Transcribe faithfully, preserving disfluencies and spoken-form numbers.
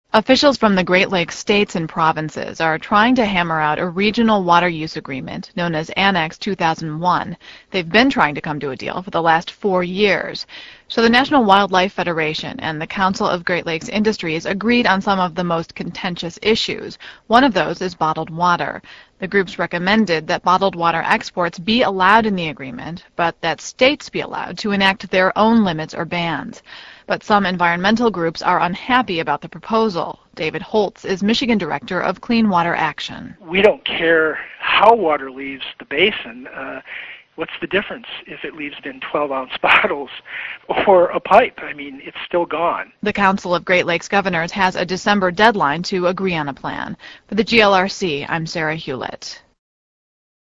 Officials from the Great Lakes states and provinces are trying to hammer out a regional water use agreement known as Annex two thousand one. They've been trying to come to a deal for the last four years. So the National Wildlife Federation and the Council of Great Lakes Industries agreed on some of the most contentious issues. One of those is bottled water. The groups recommended that bottled water exports be allowed in the agreement, but that states be allowed to enact their own limits or bans. But some environmental groups are unhappy about the proposal. David Holtz is Michigan Director of Clean Water Action. We don't care how water leaves the basin. Uh, what's the difference if it leaves it in twelve-ounce bottles or a pipe? I mean, it's still gone. The Council of Great Lakes Governors has a December deadline to agree on a plan. For the G L R C, I'm Sarah Hewlett.